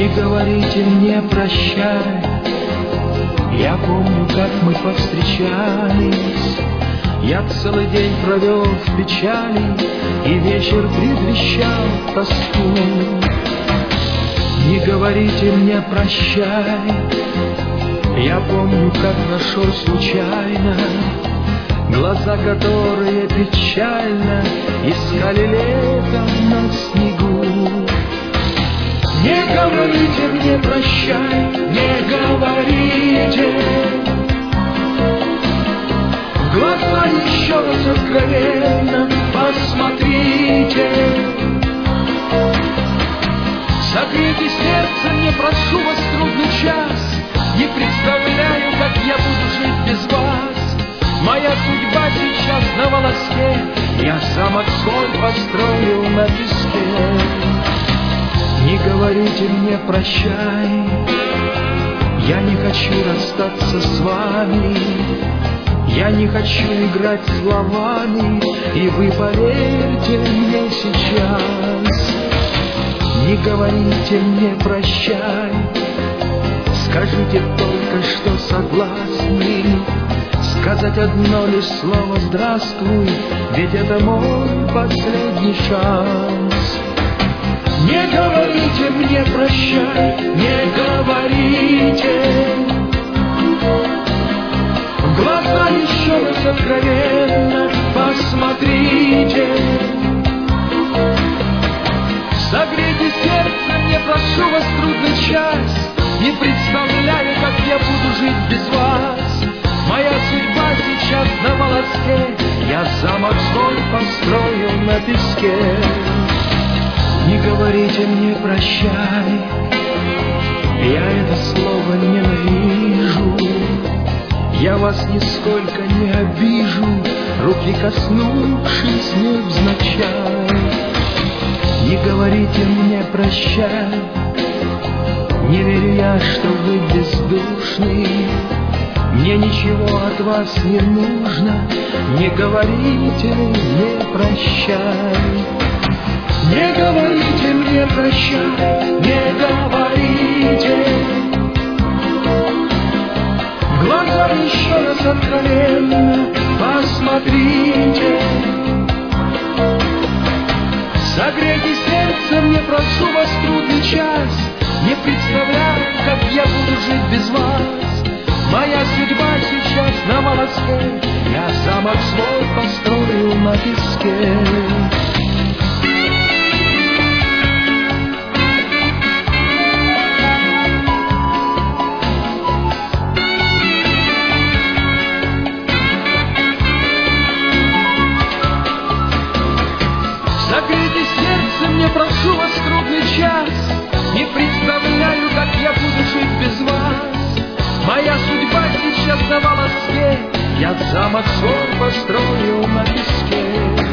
Не говорите мне прощай, я помню, как мы повстречались. Я целый день провел в печали, и вечер предвещал тоску. Не говорите мне прощай, я помню, как нашел случайно глаза, которые печально искали летом на снегу. Не говорите мне прощай, не говорите. В глаза еще раз откровенно посмотрите. Согрейте сердце мне, прошу вас, в трудный час. Не представляю, как я буду жить без вас. Моя судьба сейчас на волоске, я замок свой построил на песке. Не говорите мне прощай, я не хочу расстаться с вами. Я не хочу играть словами, и вы поверьте мне сейчас. Не говорите мне прощай, скажите только, что согласны. Сказать одно лишь слово «здравствуй», ведь это мой последний шанс. Не говорите мне прощай, не говорите. В глаза еще раз откровенно посмотрите. Согрейте сердце мне, прошу вас, в трудный час. Не представляю, как я буду жить без вас. Моя судьба сейчас на волоске, я замок свой построил на песке. Не говорите мне прощай, я это слово ненавижу. Я вас нисколько не обижу, руки коснувшись невзначай. Не говорите мне прощай, не верю я, что вы бездушный. Мне ничего от вас не нужно, не говорите мне прощай. Не говорите мне прощай, не говорите. В глаза еще раз откровенно посмотрите. Согрейте сердце мне, прошу вас, в трудный час. Не представляю, как я буду жить без вас. Моя судьба сейчас на волоске, я замок свой построил на песке. Согрейте сердце мне, прошу вас, в трудный час. Не представляю, как я буду жить без вас. Моя судьба сейчас на волоске, я замок свой построил на песке.